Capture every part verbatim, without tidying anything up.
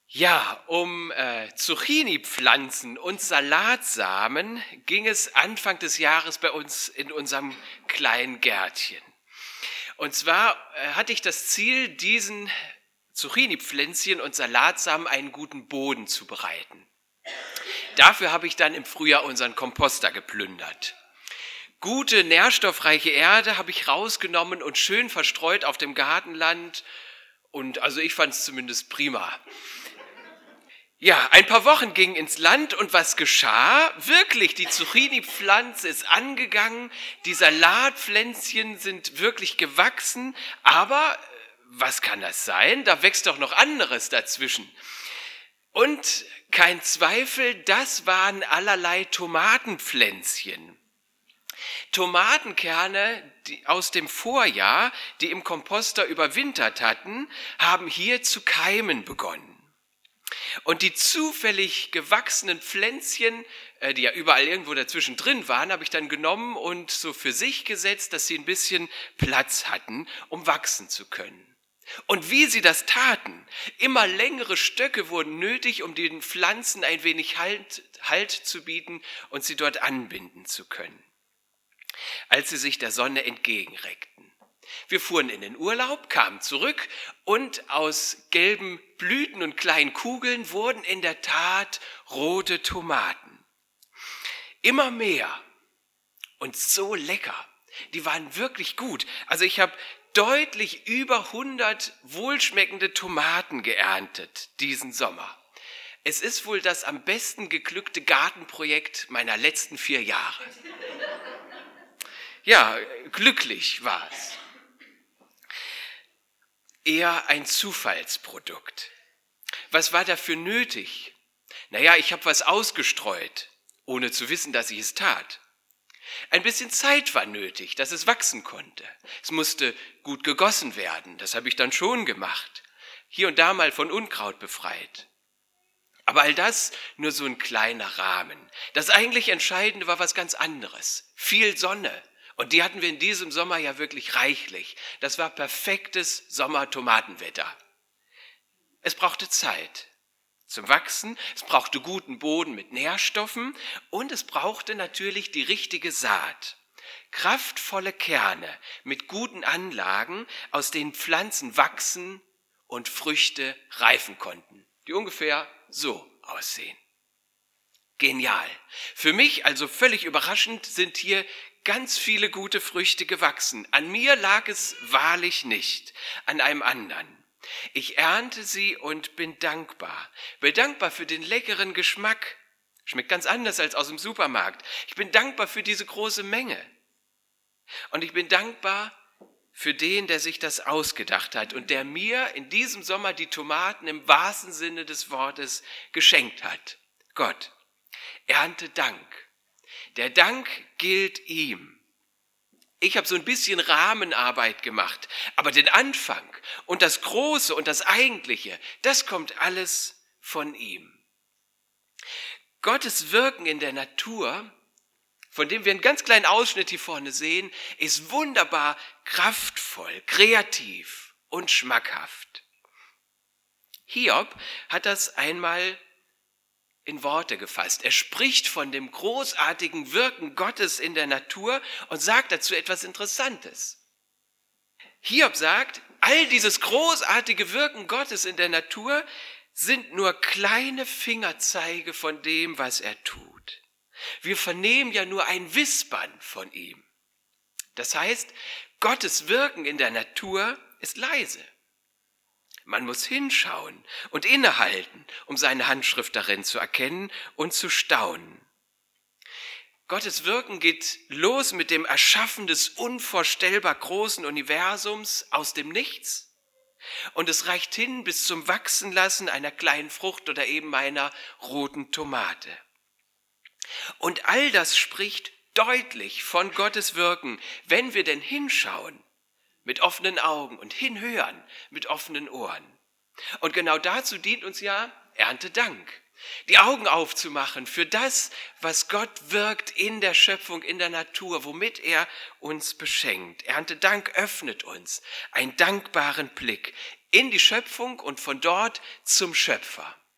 Ja, um äh, Zucchini-Pflanzen und Salatsamen ging es Anfang des Jahres bei uns in unserem kleinen Gärtchen. Und zwar äh, hatte ich das Ziel, diesen Zucchini-Pflänzchen und Salatsamen einen guten Boden zu bereiten. Dafür habe ich dann im Frühjahr unseren Komposter geplündert. Gute, nährstoffreiche Erde habe ich rausgenommen und schön verstreut auf dem Gartenland. Und also ich fand es zumindest prima. Ja, ein paar Wochen gingen ins Land und was geschah? Wirklich, die Zucchini-Pflanze ist angegangen, die Salatpflänzchen sind wirklich gewachsen, aber was kann das sein? Da wächst doch noch anderes dazwischen. Und kein Zweifel, das waren allerlei Tomatenpflänzchen. Tomatenkerne die aus dem Vorjahr, die im Komposter überwintert hatten, haben hier zu keimen begonnen. Und die zufällig gewachsenen Pflänzchen, die ja überall irgendwo dazwischen drin waren, habe ich dann genommen und so für sich gesetzt, dass sie ein bisschen Platz hatten, um wachsen zu können. Und wie sie das taten, immer längere Stöcke wurden nötig, um den Pflanzen ein wenig Halt, Halt zu bieten und sie dort anbinden zu können, als sie sich der Sonne entgegenreckten. Wir fuhren in den Urlaub, kamen zurück und aus gelben Blüten und kleinen Kugeln wurden in der Tat rote Tomaten. Immer mehr und so lecker. Die waren wirklich gut. Also ich habe deutlich über hundert wohlschmeckende Tomaten geerntet diesen Sommer. Es ist wohl das am besten geglückte Gartenprojekt meiner letzten vier Jahre. Ja, glücklich war es. Eher ein Zufallsprodukt. Was war dafür nötig? Naja, ich habe was ausgestreut, ohne zu wissen, dass ich es tat. Ein bisschen Zeit war nötig, dass es wachsen konnte. Es musste gut gegossen werden, das habe ich dann schon gemacht. Hier und da mal von Unkraut befreit. Aber all das nur so ein kleiner Rahmen. Das eigentlich Entscheidende war was ganz anderes. Viel Sonne. Und die hatten wir in diesem Sommer ja wirklich reichlich. Das war perfektes Sommertomatenwetter. Es brauchte Zeit zum Wachsen, es brauchte guten Boden mit Nährstoffen und es brauchte natürlich die richtige Saat. Kraftvolle Kerne mit guten Anlagen, aus denen Pflanzen wachsen und Früchte reifen konnten, die ungefähr so aussehen. Genial. Für mich also völlig überraschend sind hier ganz viele gute Früchte gewachsen. An mir lag es wahrlich nicht, an einem anderen. Ich ernte sie und bin dankbar. Bin dankbar für den leckeren Geschmack. Schmeckt ganz anders als aus dem Supermarkt. Ich bin dankbar für diese große Menge. Und ich bin dankbar für den, der sich das ausgedacht hat und der mir in diesem Sommer die Tomaten im wahrsten Sinne des Wortes geschenkt hat. Gott. Ernte Dank. Der Dank gilt ihm. Ich habe so ein bisschen Rahmenarbeit gemacht, aber den Anfang und das Große und das Eigentliche, das kommt alles von ihm. Gottes Wirken in der Natur, von dem wir einen ganz kleinen Ausschnitt hier vorne sehen, ist wunderbar kraftvoll, kreativ und schmackhaft. Hiob hat das einmal in Worte gefasst. Er spricht von dem großartigen Wirken Gottes in der Natur und sagt dazu etwas Interessantes. Hiob sagt, all dieses großartige Wirken Gottes in der Natur sind nur kleine Fingerzeige von dem, was er tut. Wir vernehmen ja nur ein Wispern von ihm. Das heißt, Gottes Wirken in der Natur ist leise. Man muss hinschauen und innehalten, um seine Handschrift darin zu erkennen und zu staunen. Gottes Wirken geht los mit dem Erschaffen des unvorstellbar großen Universums aus dem Nichts und es reicht hin bis zum Wachsenlassen einer kleinen Frucht oder eben einer roten Tomate. Und all das spricht deutlich von Gottes Wirken, wenn wir denn hinschauen. Mit offenen Augen und hinhören mit offenen Ohren. Und genau dazu dient uns ja Erntedank. Die Augen aufzumachen für das, was Gott wirkt in der Schöpfung, in der Natur, womit er uns beschenkt. Erntedank öffnet uns einen dankbaren Blick in die Schöpfung und von dort zum Schöpfer.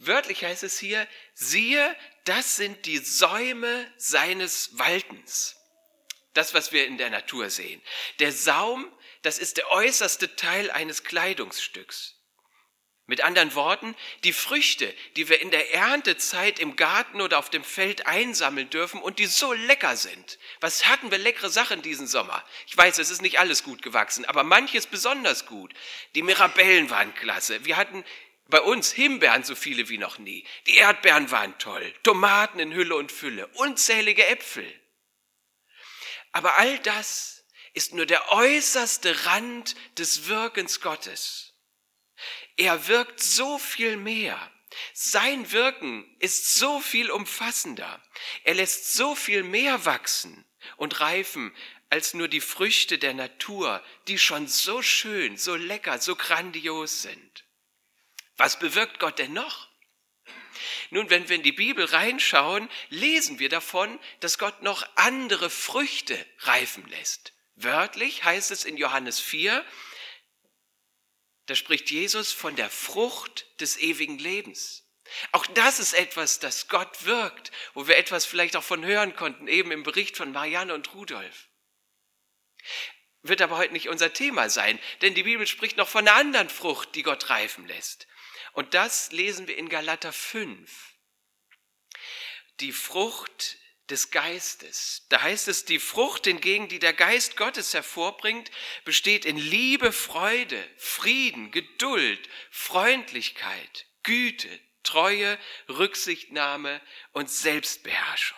Wörtlich heißt es hier, siehe, das sind die Säume seines Waltens. Das, was wir in der Natur sehen. Der Saum, das ist der äußerste Teil eines Kleidungsstücks. Mit anderen Worten, die Früchte, die wir in der Erntezeit im Garten oder auf dem Feld einsammeln dürfen und die so lecker sind. Was hatten wir leckere Sachen diesen Sommer? Ich weiß, es ist nicht alles gut gewachsen, aber manches besonders gut. Die Mirabellen waren klasse. Wir hatten bei uns Himbeeren so viele wie noch nie. Die Erdbeeren waren toll. Tomaten in Hülle und Fülle. Unzählige Äpfel. Aber all das ist nur der äußerste Rand des Wirkens Gottes. Er wirkt so viel mehr. Sein Wirken ist so viel umfassender. Er lässt so viel mehr wachsen und reifen als nur die Früchte der Natur, die schon so schön, so lecker, so grandios sind. Was bewirkt Gott denn noch? Nun, wenn wir in die Bibel reinschauen, lesen wir davon, dass Gott noch andere Früchte reifen lässt. Wörtlich heißt es in Johannes vier, da spricht Jesus von der Frucht des ewigen Lebens. Auch das ist etwas, das Gott wirkt, wo wir etwas vielleicht auch von hören konnten, eben im Bericht von Marianne und Rudolf. Wird aber heute nicht unser Thema sein, denn die Bibel spricht noch von einer anderen Frucht, die Gott reifen lässt. Und das lesen wir in Galater fünf. Die Frucht des Geistes. Da heißt es, die Frucht hingegen, die der Geist Gottes hervorbringt, besteht in Liebe, Freude, Frieden, Geduld, Freundlichkeit, Güte, Treue, Rücksichtnahme und Selbstbeherrschung.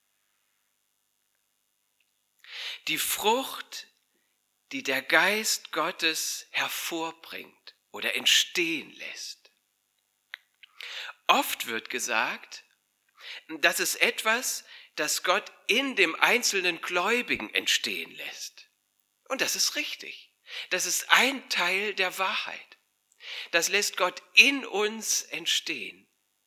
Die Frucht, die der Geist Gottes hervorbringt oder entstehen lässt. Oft wird gesagt, das ist etwas, das Gott in dem einzelnen Gläubigen entstehen lässt. Und das ist richtig. Das ist ein Teil der Wahrheit. Das lässt Gott in uns entstehen.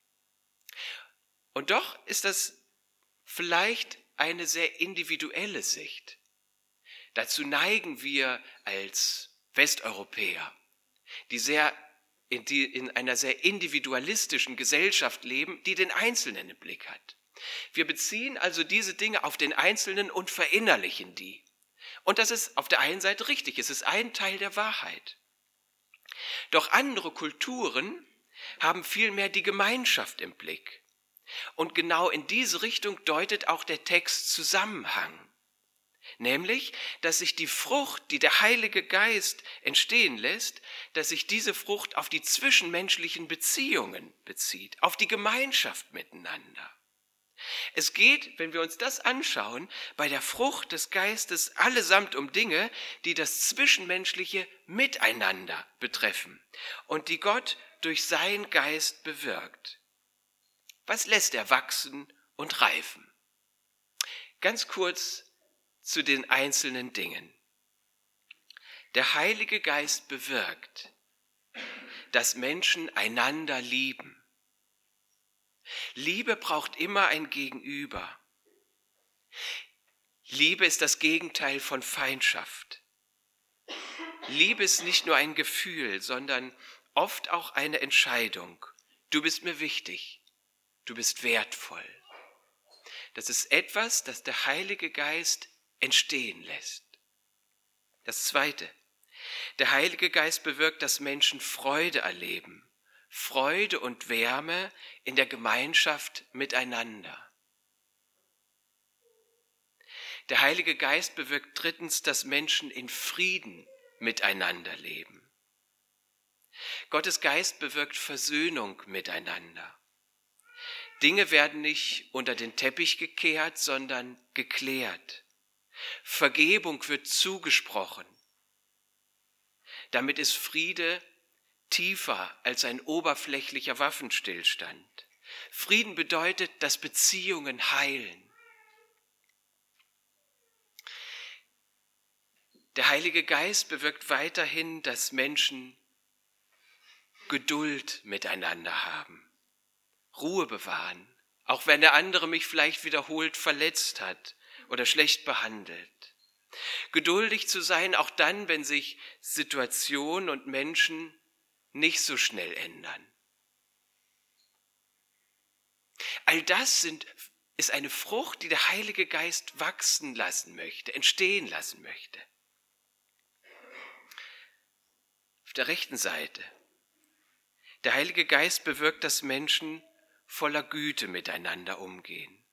Und doch ist das vielleicht eine sehr individuelle Sicht. Dazu neigen wir als Westeuropäer, die sehr in, die in einer sehr individualistischen Gesellschaft leben, die den Einzelnen im Blick hat. Wir beziehen also diese Dinge auf den Einzelnen und verinnerlichen die. Und das ist auf der einen Seite richtig, es ist ein Teil der Wahrheit. Doch andere Kulturen haben vielmehr die Gemeinschaft im Blick. Und genau in diese Richtung deutet auch der Text Zusammenhang. Nämlich, dass sich die Frucht, die der Heilige Geist entstehen lässt, dass sich diese Frucht auf die zwischenmenschlichen Beziehungen bezieht, auf die Gemeinschaft miteinander. Es geht, wenn wir uns das anschauen, bei der Frucht des Geistes allesamt um Dinge, die das zwischenmenschliche Miteinander betreffen und die Gott durch seinen Geist bewirkt. Was lässt er wachsen und reifen? Ganz kurz zu den einzelnen Dingen. Der Heilige Geist bewirkt, dass Menschen einander lieben. Liebe braucht immer ein Gegenüber. Liebe ist das Gegenteil von Feindschaft. Liebe ist nicht nur ein Gefühl, sondern oft auch eine Entscheidung. Du bist mir wichtig, du bist wertvoll. Das ist etwas, das der Heilige Geist entstehen lässt. Das Zweite, der Heilige Geist bewirkt, dass Menschen Freude erleben. Freude und Wärme in der Gemeinschaft miteinander. Der Heilige Geist bewirkt drittens, dass Menschen in Frieden miteinander leben. Gottes Geist bewirkt Versöhnung miteinander. Dinge werden nicht unter den Teppich gekehrt, sondern geklärt. Vergebung wird zugesprochen. Damit ist Friede tiefer als ein oberflächlicher Waffenstillstand. Frieden bedeutet, dass Beziehungen heilen. Der Heilige Geist bewirkt weiterhin, dass Menschen Geduld miteinander haben, Ruhe bewahren, auch wenn der andere mich vielleicht wiederholt verletzt hat oder schlecht behandelt. Geduldig zu sein, auch dann, wenn sich Situationen und Menschen nicht so schnell ändern. All das sind, ist eine Frucht, die der Heilige Geist wachsen lassen möchte, entstehen lassen möchte. Auf der rechten Seite. Der Heilige Geist bewirkt, dass Menschen voller Güte miteinander umgehen.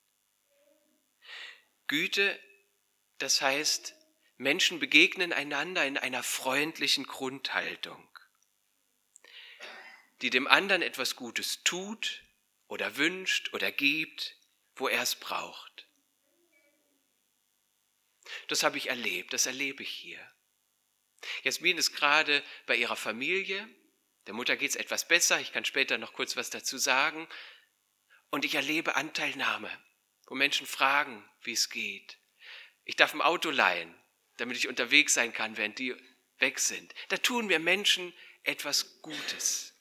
Güte, das heißt, Menschen begegnen einander in einer freundlichen Grundhaltung, die dem anderen etwas Gutes tut oder wünscht oder gibt, wo er es braucht. Das habe ich erlebt, das erlebe ich hier. Jasmin ist gerade bei ihrer Familie, der Mutter geht es etwas besser, ich kann später noch kurz was dazu sagen, und ich erlebe Anteilnahme, wo Menschen fragen, wie es geht. Ich darf ein Auto leihen, damit ich unterwegs sein kann, während die weg sind. Da tun mir Menschen etwas Gutes.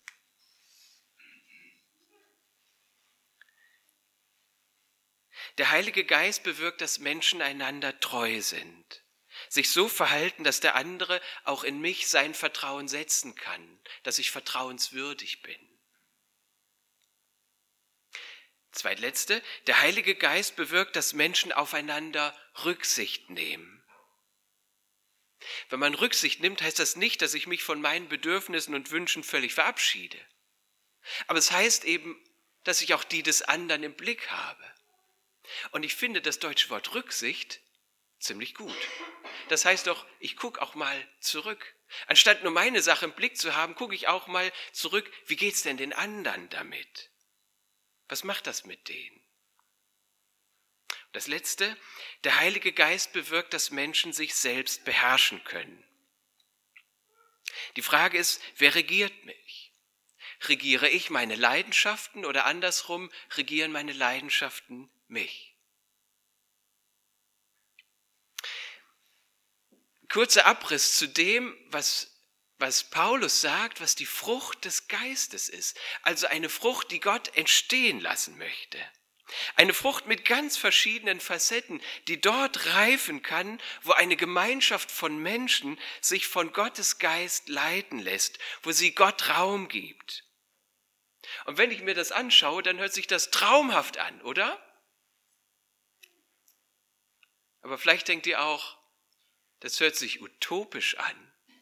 Der Heilige Geist bewirkt, dass Menschen einander treu sind, sich so verhalten, dass der andere auch in mich sein Vertrauen setzen kann, dass ich vertrauenswürdig bin. Zweitletzte, der Heilige Geist bewirkt, dass Menschen aufeinander Rücksicht nehmen. Wenn man Rücksicht nimmt, heißt das nicht, dass ich mich von meinen Bedürfnissen und Wünschen völlig verabschiede. Aber es heißt eben, dass ich auch die des anderen im Blick habe. Und ich finde das deutsche Wort Rücksicht ziemlich gut. Das heißt doch, ich gucke auch mal zurück. Anstatt nur meine Sache im Blick zu haben, gucke ich auch mal zurück, wie geht's denn den anderen damit? Was macht das mit denen? Das Letzte, der Heilige Geist bewirkt, dass Menschen sich selbst beherrschen können. Die Frage ist, wer regiert mich? Regiere ich meine Leidenschaften oder andersrum, regieren meine Leidenschaften mich? Kurzer Abriss zu dem, was was Paulus sagt, was die Frucht des Geistes ist. Also eine Frucht, die Gott entstehen lassen möchte. Eine Frucht mit ganz verschiedenen Facetten, die dort reifen kann, wo eine Gemeinschaft von Menschen sich von Gottes Geist leiten lässt, wo sie Gott Raum gibt. Und wenn ich mir das anschaue, dann hört sich das traumhaft an, oder? Aber vielleicht denkt ihr auch, das hört sich utopisch an.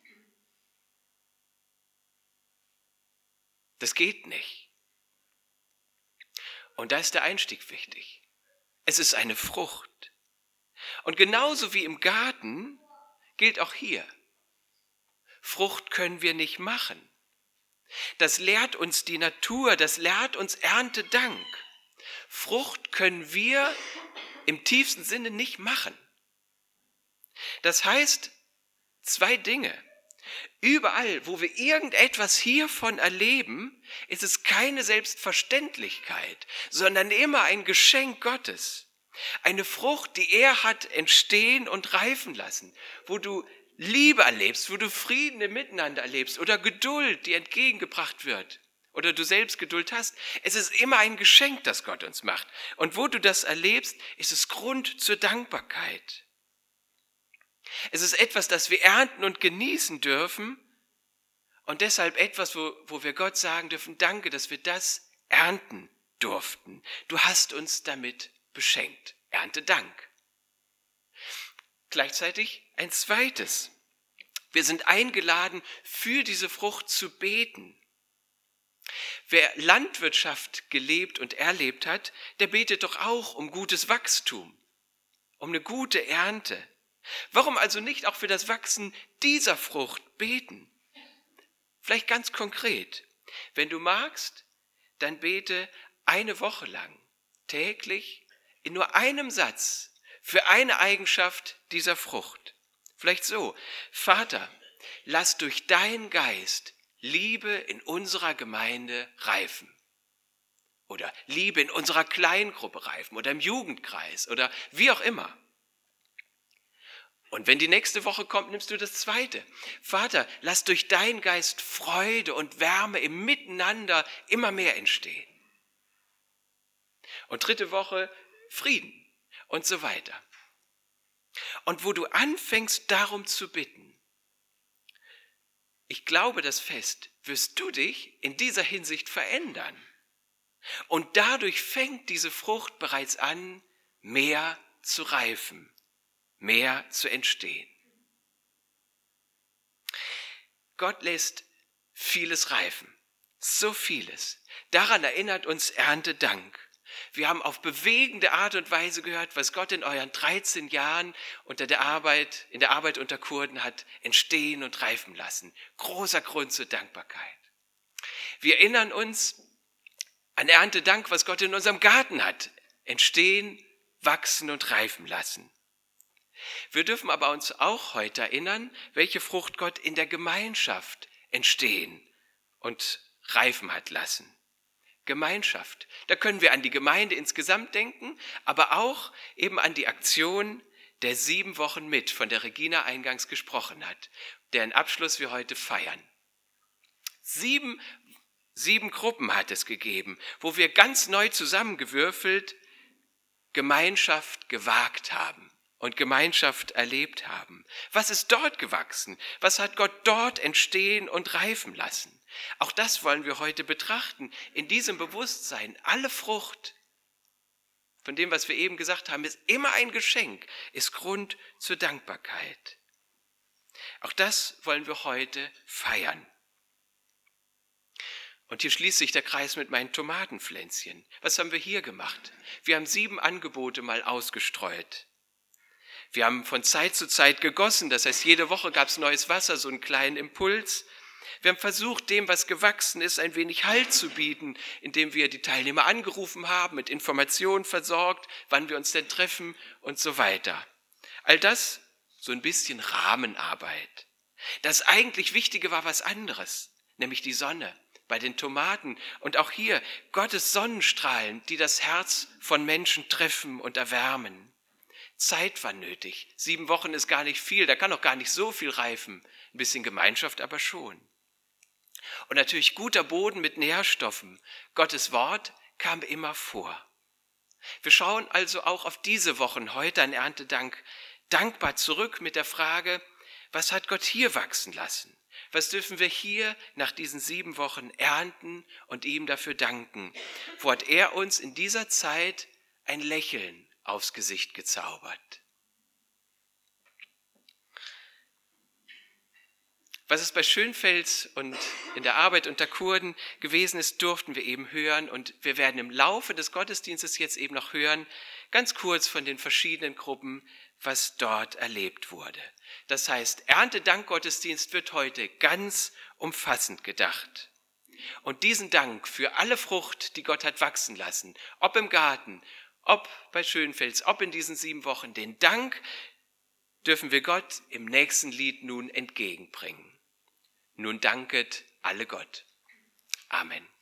Das geht nicht. Und da ist der Einstieg wichtig. Es ist eine Frucht. Und genauso wie im Garten gilt auch hier. Frucht können wir nicht machen. Das lehrt uns die Natur, das lehrt uns Erntedank. Frucht können wir im tiefsten Sinne nicht machen. Das heißt zwei Dinge. Überall, wo wir irgendetwas hiervon erleben, ist es keine Selbstverständlichkeit, sondern immer ein Geschenk Gottes. Eine Frucht, die er hat entstehen und reifen lassen, wo du Liebe erlebst, wo du Frieden im Miteinander erlebst oder Geduld, die entgegengebracht wird oder du selbst Geduld hast. Es ist immer ein Geschenk, das Gott uns macht. Und wo du das erlebst, ist es Grund zur Dankbarkeit. Es ist etwas, das wir ernten und genießen dürfen und deshalb etwas, wo, wo wir Gott sagen dürfen, danke, dass wir das ernten durften. Du hast uns damit beschenkt. Ernte Dank. Gleichzeitig ein zweites. Wir sind eingeladen, für diese Frucht zu beten. Wer Landwirtschaft gelebt und erlebt hat, der betet doch auch um gutes Wachstum, um eine gute Ernte. Warum also nicht auch für das Wachsen dieser Frucht beten? Vielleicht ganz konkret. Wenn du magst, dann bete eine Woche lang, täglich, in nur einem Satz, für eine Eigenschaft dieser Frucht. Vielleicht so: Vater, lass durch deinen Geist Liebe in unserer Gemeinde reifen. Oder Liebe in unserer Kleingruppe reifen oder im Jugendkreis oder wie auch immer. Und wenn die nächste Woche kommt, nimmst du das zweite. Vater, lass durch deinen Geist Freude und Wärme im Miteinander immer mehr entstehen. Und dritte Woche Frieden und so weiter. Und wo du anfängst, darum zu bitten, ich glaube das fest, wirst du dich in dieser Hinsicht verändern. Und dadurch fängt diese Frucht bereits an, mehr zu reifen, mehr zu entstehen. Gott lässt vieles reifen, so vieles. Daran erinnert uns Erntedank. Wir haben auf bewegende Art und Weise gehört, was Gott in euren dreizehn Jahren unter der Arbeit, in der Arbeit unter Kurden hat entstehen und reifen lassen. Großer Grund zur Dankbarkeit. Wir erinnern uns an Erntedank, was Gott in unserem Garten hat entstehen, wachsen und reifen lassen. Wir dürfen aber uns auch heute erinnern, welche Frucht Gott in der Gemeinschaft entstehen und reifen hat lassen. Gemeinschaft. Da können wir an die Gemeinde insgesamt denken, aber auch eben an die Aktion der sieben Wochen mit, von der Regina eingangs gesprochen hat, deren Abschluss wir heute feiern. Sieben, sieben Gruppen hat es gegeben, wo wir ganz neu zusammengewürfelt Gemeinschaft gewagt haben und Gemeinschaft erlebt haben. Was ist dort gewachsen? Was hat Gott dort entstehen und reifen lassen? Auch das wollen wir heute betrachten. In diesem Bewusstsein, alle Frucht von dem, was wir eben gesagt haben, ist immer ein Geschenk, ist Grund zur Dankbarkeit. Auch das wollen wir heute feiern. Und hier schließt sich der Kreis mit meinen Tomatenpflänzchen. Was haben wir hier gemacht? Wir haben sieben Angebote mal ausgestreut. Wir haben von Zeit zu Zeit gegossen, das heißt, jede Woche gab es neues Wasser, so einen kleinen Impuls. Wir haben versucht, dem, was gewachsen ist, ein wenig Halt zu bieten, indem wir die Teilnehmer angerufen haben, mit Informationen versorgt, wann wir uns denn treffen und so weiter. All das so ein bisschen Rahmenarbeit. Das eigentlich Wichtige war was anderes, nämlich die Sonne bei den Tomaten und auch hier Gottes Sonnenstrahlen, die das Herz von Menschen treffen und erwärmen. Zeit war nötig. Sieben Wochen ist gar nicht viel, da kann auch gar nicht so viel reifen. Ein bisschen Gemeinschaft aber schon. Und natürlich guter Boden mit Nährstoffen. Gottes Wort kam immer vor. Wir schauen also auch auf diese Wochen heute an Erntedank dankbar zurück mit der Frage, was hat Gott hier wachsen lassen? Was dürfen wir hier nach diesen sieben Wochen ernten und ihm dafür danken? Wo hat er uns in dieser Zeit ein Lächeln aufs Gesicht gezaubert? Was es bei Schönfels und in der Arbeit unter Kurden gewesen ist, durften wir eben hören und wir werden im Laufe des Gottesdienstes jetzt eben noch hören, ganz kurz von den verschiedenen Gruppen, was dort erlebt wurde. Das heißt, Erntedankgottesdienst wird heute ganz umfassend gedacht. Und diesen Dank für alle Frucht, die Gott hat wachsen lassen, ob im Garten, ob bei Schönfels, ob in diesen sieben Wochen, den Dank dürfen wir Gott im nächsten Lied nun entgegenbringen. Nun danket alle Gott. Amen.